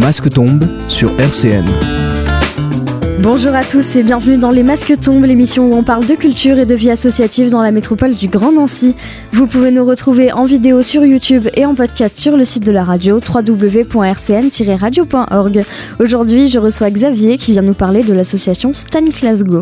masques tombent sur RCN. Bonjour à tous et bienvenue dans Les Masques tombent, l'émission où on parle de culture et de vie associative dans la métropole du Grand Nancy. Vous pouvez nous retrouver en vidéo sur YouTube et en podcast sur le site de la radio www.rcn-radio.org. Aujourd'hui, je reçois Xavier qui vient nous parler de l'association Stanislas Go.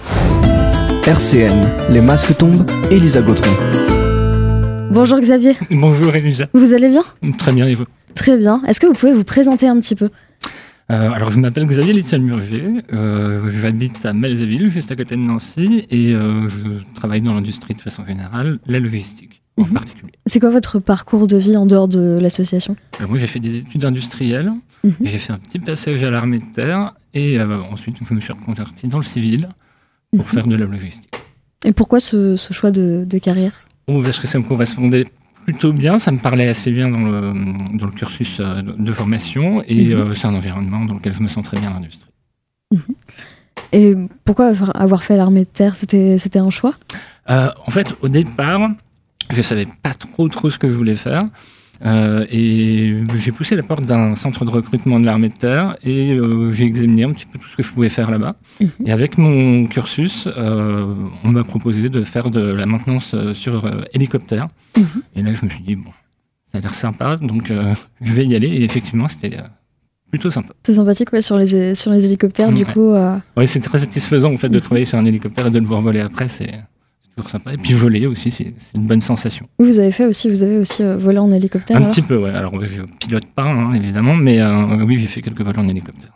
RCN, Les Masques tombent, Elisa Gautron. Bonjour Xavier. Bonjour Elisa. Vous allez bien ? Très bien, et vous ? Très bien. Est-ce que vous pouvez vous présenter un petit peu ? Alors, je m'appelle Xavier Litzel-Murger, j'habite à Melzéville, juste à côté de Nancy, et je travaille dans l'industrie de façon générale, la logistique en particulier. C'est quoi votre parcours de vie en dehors de l'association ? Alors, moi, j'ai fait des études industrielles, j'ai fait un petit passage à l'armée de terre, et ensuite, je me suis reconverti dans le civil pour faire de la logistique. Et pourquoi ce choix de carrière ? Parce que ça me correspondait plutôt bien, ça me parlait assez bien dans le cursus de formation et c'est un environnement dans lequel je me sens très bien dans l'industrie. Et pourquoi avoir fait l'armée de terre ? C'était un choix ? En fait, au départ, je ne savais pas trop ce que je voulais faire et j'ai poussé la porte d'un centre de recrutement de l'armée de terre et j'ai examiné un petit peu tout ce que je pouvais faire là-bas. Et avec mon cursus, on m'a proposé de faire de la maintenance sur hélicoptère. Et là, je me suis dit, bon, ça a l'air sympa, donc je vais y aller. Et effectivement, c'était plutôt sympa. C'est sympathique, ouais, sur les hélicoptères, du coup. Oui, c'est très satisfaisant, en fait, de travailler sur un hélicoptère et de le voir voler après, c'est toujours sympa. Et puis voler aussi, c'est une bonne sensation. Vous avez aussi volé en hélicoptère ? Un petit peu, ouais. Alors, je pilote pas, évidemment, mais oui, j'ai fait quelques vols en hélicoptère.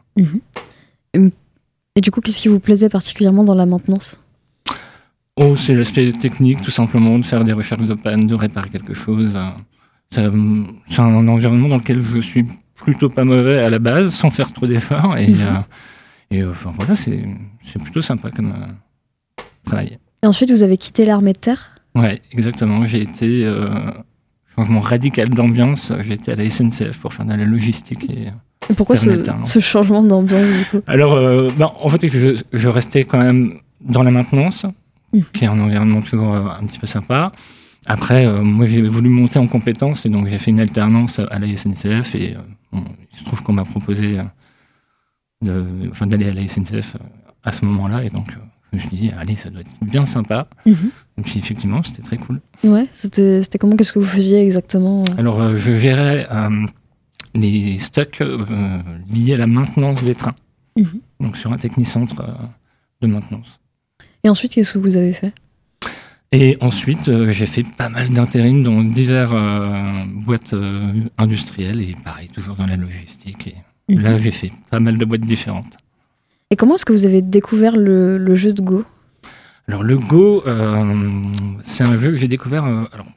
Et du coup, qu'est-ce qui vous plaisait particulièrement dans la maintenance ? C'est l'aspect technique, tout simplement, de faire des recherches de panne, de réparer quelque chose. C'est un environnement dans lequel je suis plutôt pas mauvais à la base, sans faire trop d'efforts. Et enfin, voilà, c'est plutôt sympa comme travail. Et ensuite, vous avez quitté l'armée de terre ? Ouais, exactement. J'ai été changement radical d'ambiance. J'ai été à la SNCF pour faire de la logistique. Et pourquoi ce changement d'ambiance, du coup ? Alors, en fait, je restais quand même dans la maintenance, qui est un environnement toujours un petit peu sympa. Après, moi, j'ai voulu monter en compétences et donc j'ai fait une alternance à la SNCF et il se trouve qu'on m'a proposé d'aller à la SNCF à ce moment-là et donc je me suis dit, allez, ça doit être bien sympa. Et puis effectivement, c'était très cool. Ouais, c'était comment ? Qu'est-ce que vous faisiez exactement ? Alors, je gérais les stocks liés à la maintenance des trains, donc sur un technicentre de maintenance. Et ensuite, qu'est-ce que vous avez fait ? Et ensuite, j'ai fait pas mal d'intérim dans divers boîtes industrielles et pareil, toujours dans la logistique. Et là, j'ai fait pas mal de boîtes différentes. Et comment est-ce que vous avez découvert le jeu de Go ? Alors, le Go, c'est un jeu que j'ai découvert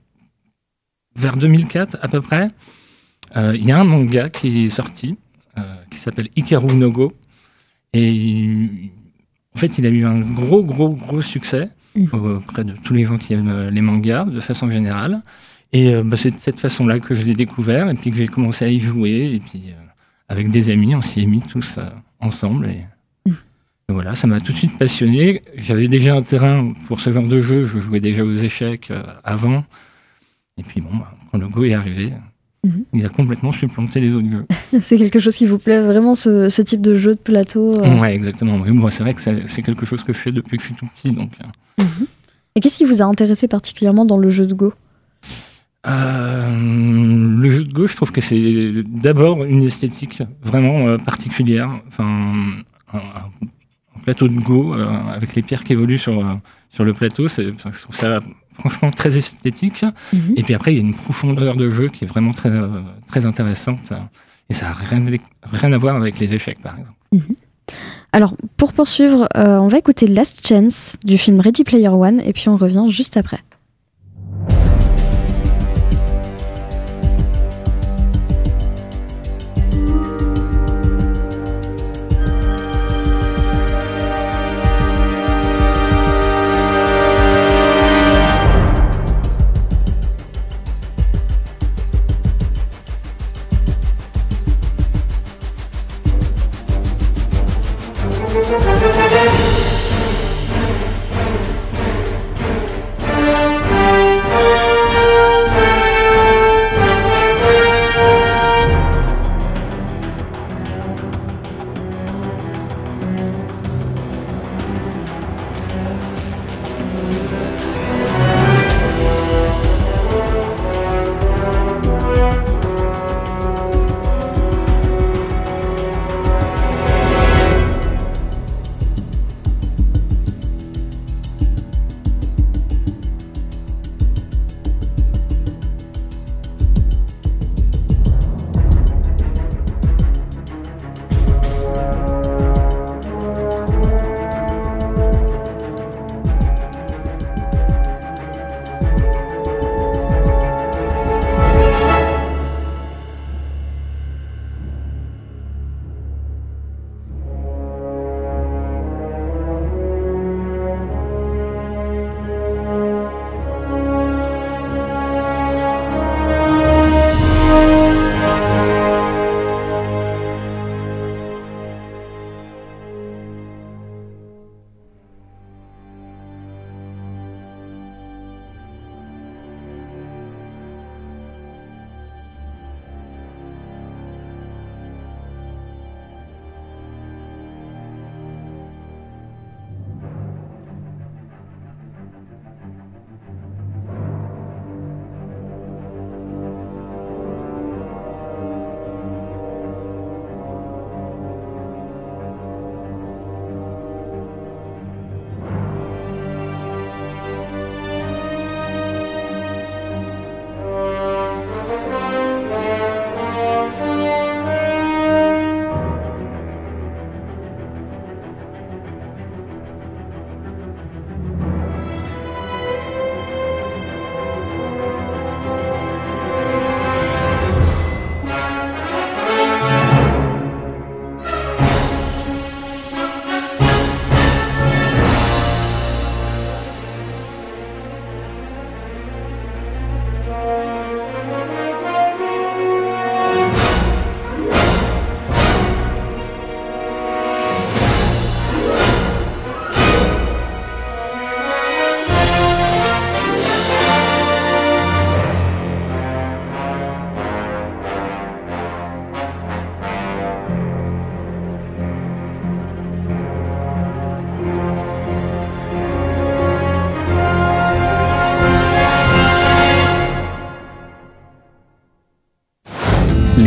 vers 2004 à peu près. Il y a un manga qui est sorti, qui s'appelle Hikaru no Go. Et en fait, il a eu un gros succès auprès de tous les gens qui aiment les mangas, de façon générale. Et c'est de cette façon-là que je l'ai découvert, et puis que j'ai commencé à y jouer. Et puis, avec des amis, on s'y est mis tous ensemble. Et voilà, ça m'a tout de suite passionné. J'avais déjà un terrain pour ce genre de jeu. Je jouais déjà aux échecs avant. Et puis, quand le Go est arrivé, il a complètement supplanté les autres jeux. C'est quelque chose qui vous plaît vraiment, ce type de jeu de plateau Ouais, exactement. Oui, moi, c'est vrai que c'est quelque chose que je fais depuis que je suis tout petit. Donc. Et qu'est-ce qui vous a intéressé particulièrement dans le jeu de Go ? Le jeu de Go, je trouve que c'est d'abord une esthétique vraiment particulière. Enfin, un plateau de Go avec les pierres qui évoluent sur le plateau, je trouve ça franchement très esthétique. Et puis après, il y a une profondeur de jeu qui est vraiment très, très intéressante. Et ça n'a rien à voir avec les échecs, par exemple. Alors, pour poursuivre, on va écouter Last Chance du film Ready Player One et puis on revient juste après.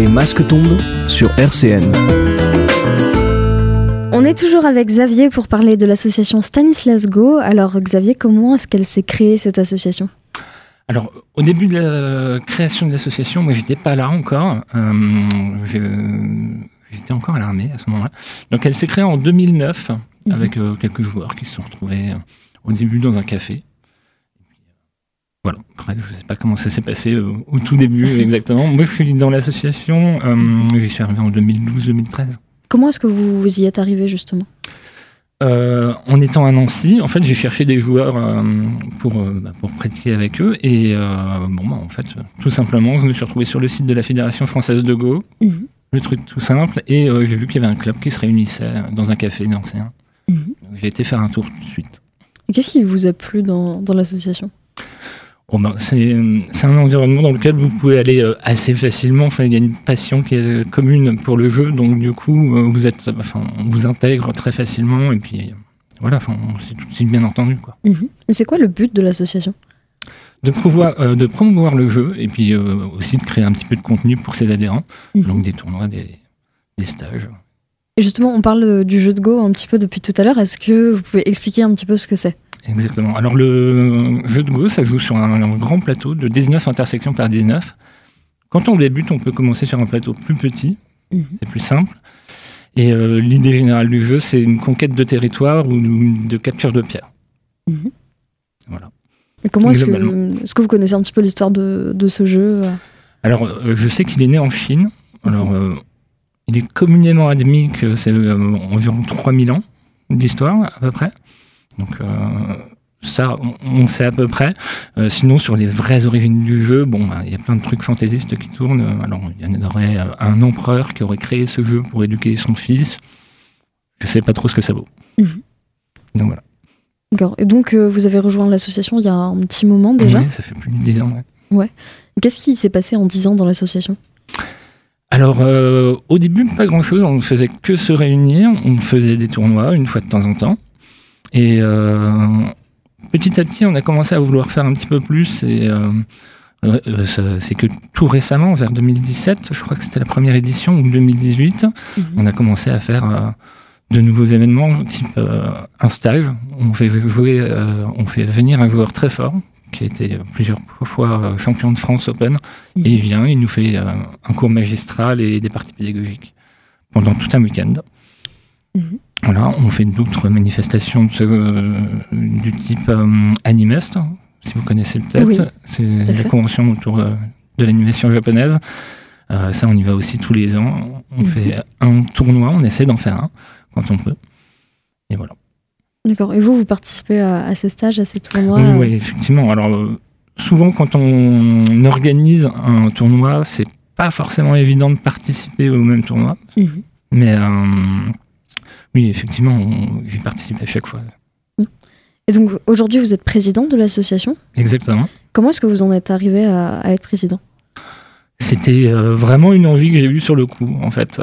masques tombent sur RCN. On est toujours avec Xavier pour parler de l'association Stanislas Go. Alors Xavier, comment est-ce qu'elle s'est créée cette association ? Alors, au début de la création de l'association, moi j'étais pas là encore. J'étais encore à l'armée à ce moment-là. Donc elle s'est créée en 2009 avec quelques joueurs qui se sont retrouvés au début dans un café. Voilà, après, je ne sais pas comment ça s'est passé au tout début exactement. Moi, je suis dans l'association, j'y suis arrivé en 2012-2013. Comment est-ce que vous y êtes arrivé, justement ? En étant à Nancy, en fait, j'ai cherché des joueurs pour pratiquer avec eux. Et en fait, tout simplement, je me suis retrouvé sur le site de la Fédération Française de Go. Le truc tout simple. Et j'ai vu qu'il y avait un club qui se réunissait dans un café nancéen. J'ai été faire un tour tout de suite. Et qu'est-ce qui vous a plu dans l'association ? C'est un environnement dans lequel vous pouvez aller assez facilement. Enfin, il y a une passion qui est commune pour le jeu, donc du coup, on vous intègre très facilement. Et puis voilà, c'est tout de suite bien entendu, quoi. Et c'est quoi le but de l'association ? De promouvoir le jeu et puis aussi de créer un petit peu de contenu pour ses adhérents, donc des tournois, des stages. Et justement, on parle du jeu de Go un petit peu depuis tout à l'heure. Est-ce que vous pouvez expliquer un petit peu ce que c'est ? Exactement. Alors le jeu de Go, ça joue sur un grand plateau de 19 intersections par 19. Quand on débute, on peut commencer sur un plateau plus petit, c'est plus simple. Et l'idée générale du jeu, c'est une conquête de territoire ou de capture de pierre. Voilà. Et comment est-ce que vous connaissez un petit peu l'histoire de ce jeu ? Alors, je sais qu'il est né en Chine. Alors, il est communément admis que c'est environ 3000 ans d'histoire, à peu près. Donc ça, on sait à peu près. Sinon, sur les vraies origines du jeu, il y a plein de trucs fantaisistes qui tournent. Alors, il y en aurait un empereur qui aurait créé ce jeu pour éduquer son fils. Je sais pas trop ce que ça vaut. Donc voilà. D'accord. Et donc, vous avez rejoint l'association il y a un petit moment déjà ? Oui, ça fait plus de 10 ans. Ouais. Qu'est-ce qui s'est passé en 10 ans dans l'association ? Alors, au début, pas grand-chose. On ne faisait que se réunir. On faisait des tournois une fois de temps en temps. Et petit à petit, on a commencé à vouloir faire un petit peu plus. Et c'est que tout récemment, vers 2017, je crois que c'était la première édition, ou 2018, on a commencé à faire de nouveaux événements, type un stage. On fait venir un joueur très fort, qui a été plusieurs fois champion de France Open. Et il vient, il nous fait un cours magistral et des parties pédagogiques pendant tout un week-end. Voilà, on fait d'autres manifestations du type Animest, si vous connaissez peut-être. Oui, c'est la convention autour de l'animation japonaise. Ça, on y va aussi tous les ans. On fait un tournoi, on essaie d'en faire un quand on peut. Et voilà. D'accord. Et vous participez à ces stages, à ces tournois ? Oui, effectivement. Alors, souvent, quand on organise un tournoi, c'est pas forcément évident de participer au même tournoi. Mais oui, effectivement, j'y participe à chaque fois. Et donc, aujourd'hui, vous êtes président de l'association ? Exactement. Comment est-ce que vous en êtes arrivé à être président ? C'était vraiment une envie que j'ai eue sur le coup, en fait.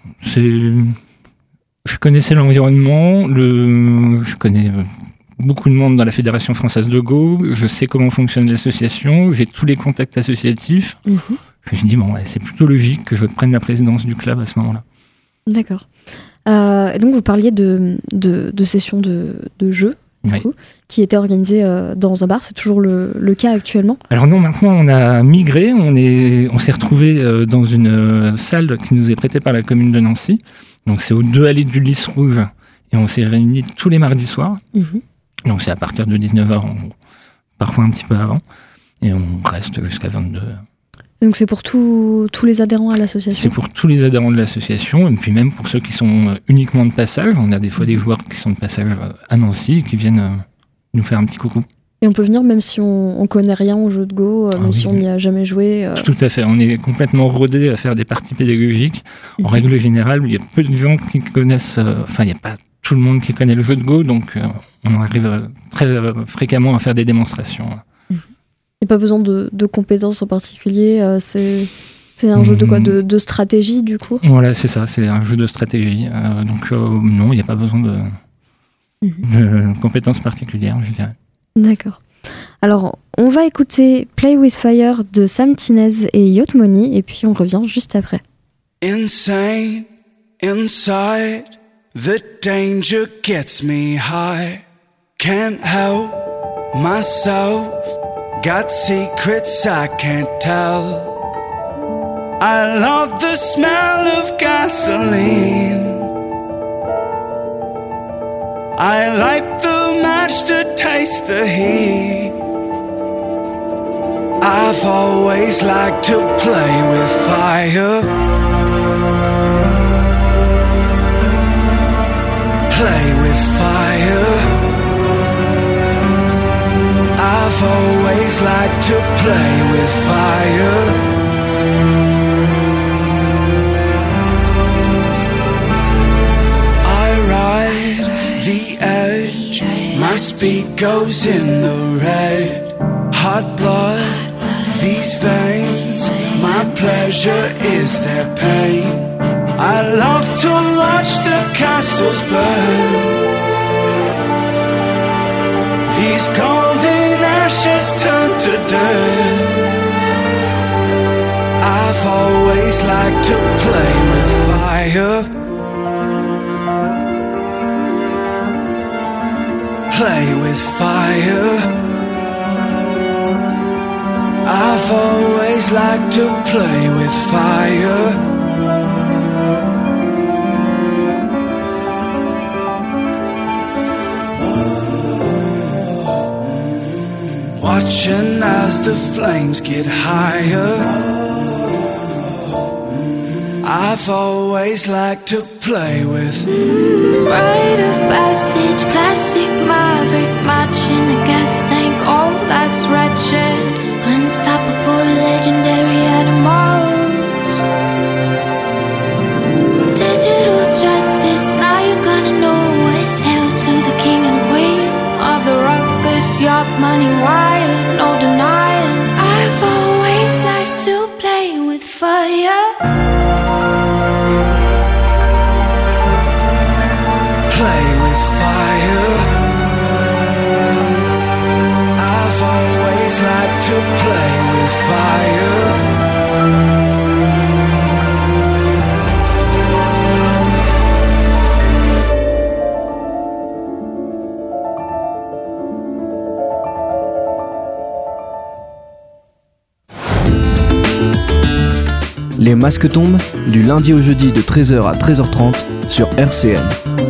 Je connaissais l'environnement, je connais beaucoup de monde dans la Fédération Française de Go, je sais comment fonctionne l'association, j'ai tous les contacts associatifs. Je me suis dit, c'est plutôt logique que je prenne la présidence du club à ce moment-là. D'accord. Et donc vous parliez de sessions de jeux, qui étaient organisées dans un bar. C'est toujours le cas actuellement ? Alors non, maintenant on a migré, on s'est retrouvé dans une salle qui nous est prêtée par la commune de Nancy. Donc c'est aux 2 allées du Lys Rouge et on s'est réunis tous les mardis soirs. Donc c'est à partir de 19h, parfois un petit peu avant, et on reste jusqu'à 22h. Donc c'est pour tous les adhérents à l'association ? C'est pour tous les adhérents de l'association, et puis même pour ceux qui sont uniquement de passage. On a des fois des joueurs qui sont de passage à Nancy et qui viennent nous faire un petit coucou. Et on peut venir même si on connaît rien au jeu de Go, même si on n'y a jamais joué. Tout à fait, on est complètement rodé à faire des parties pédagogiques. En règle générale, il y a peu de gens qui connaissent, il n'y a pas tout le monde qui connaît le jeu de Go, donc on arrive très fréquemment à faire des démonstrations. Il n'y a pas besoin de compétences en particulier, c'est un jeu de quoi, de stratégie du coup ? Voilà, c'est ça, c'est un jeu de stratégie. Donc non, il n'y a pas besoin de compétences particulières, je dirais. D'accord. Alors, on va écouter Play with Fire de Sam Tinez et Yacht Money, et puis on revient juste après. Insane inside, the danger gets me high. Can't help myself, got secrets I can't tell. I love the smell of gasoline. I like the match to taste the heat. I've always liked to play with fire. Play with fire. I've always liked to play with fire. I ride the edge, my speed goes in the red. Hot blood, these veins, my pleasure is their pain. I love to watch the castles burn. These golden ashes turn to dirt. I've always liked to play with fire. Play with fire. I've always liked to play with fire. Watching as the flames get higher. I've always liked to play with Rite of passage, classic maverick, matching the gas tank, all that's wretched. Unstoppable, legendary animals. Digital justice, now you're gonna know it's hail to the king and queen of the ruckus, yacht money wire, no denying. I've always liked to play with fire. play with fire. I've always liked to play with fire. Les masques tombent, du lundi au jeudi de 13h à 13h30 sur RCN.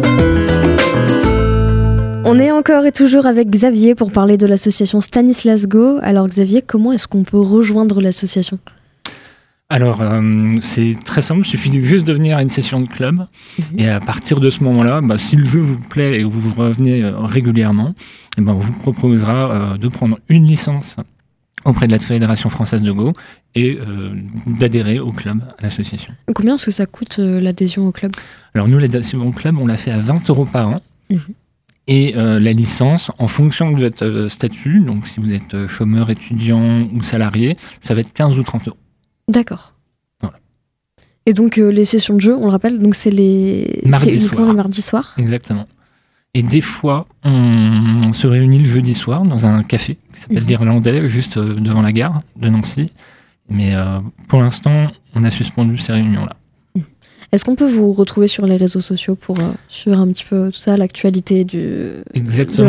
On est encore et toujours avec Xavier pour parler de l'association Stanislas Go. Alors Xavier, comment est-ce qu'on peut rejoindre l'association ? Alors, c'est très simple, il suffit juste de venir à une session de club. Et à partir de ce moment-là, si le jeu vous plaît et que vous revenez régulièrement, on vous proposera de prendre une licence auprès de la Fédération française de Go et d'adhérer au club, à l'association. Combien est-ce que ça coûte l'adhésion au club ? Alors nous, l'adhésion au club, on l'a fait à 20 € par an. Et la licence, en fonction de votre statut, donc si vous êtes chômeur, étudiant ou salarié, ça va être 15 ou 30 €. D'accord. Voilà. Et donc les sessions de jeu, on le rappelle, donc c'est uniquement les mardis soirs. Exactement. Et des fois, on se réunit le jeudi soir dans un café qui s'appelle l'Irlandais, juste devant la gare de Nancy. Mais pour l'instant, on a suspendu ces réunions-là. Est-ce qu'on peut vous retrouver sur les réseaux sociaux pour suivre un petit peu tout ça, l'actualité de l'association ?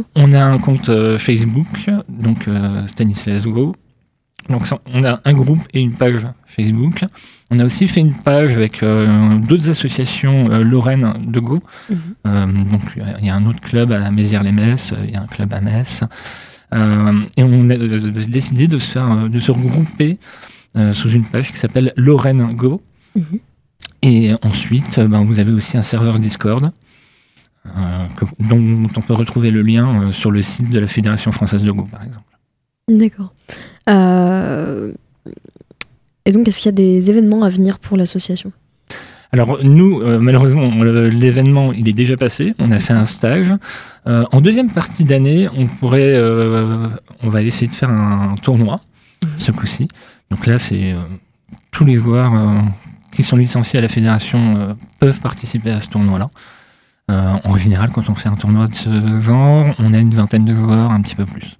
Alors, on a un compte Facebook, donc Stanislas Go. Donc on a un groupe et une page Facebook. On a aussi fait une page avec d'autres associations lorraines de Go. Donc il y a un autre club à Mézières-les-Messes, il y a un club à Metz. Et on a décidé de se regrouper sous une page qui s'appelle Lorraine Go. Et ensuite, vous avez aussi un serveur Discord dont on peut retrouver le lien sur le site de la Fédération française de Go, par exemple. D'accord. Et donc, est-ce qu'il y a des événements à venir pour l'association ? Alors nous, malheureusement, l'événement, il est déjà passé. On a fait un stage. En deuxième partie d'année, on va essayer de faire un tournoi, ce coup-ci. Donc là, c'est tous les joueurs qui sont licenciés à la fédération peuvent participer à ce tournoi-là. En général, quand on fait un tournoi de ce genre, on a une vingtaine de joueurs, un petit peu plus.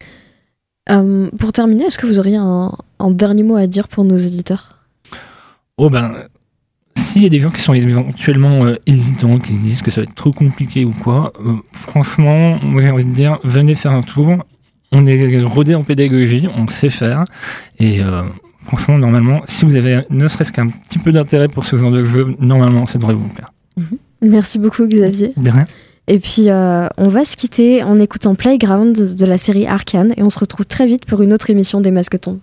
Pour terminer, est-ce que vous auriez un dernier mot à dire pour nos auditeurs ? S'il y a des gens qui sont éventuellement hésitants, qui se disent que ça va être trop compliqué ou quoi, franchement, moi j'ai envie de dire, venez faire un tour. On est rodé en pédagogie, on sait faire. Et franchement, normalement, si vous avez ne serait-ce qu'un petit peu d'intérêt pour ce genre de jeu, normalement, ça devrait vous plaire. Merci beaucoup, Xavier. De rien. Et puis, on va se quitter en écoutant Playground de la série Arcane. Et on se retrouve très vite pour une autre émission des Masques tombent.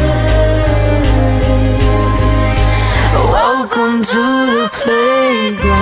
Welcome to the playground.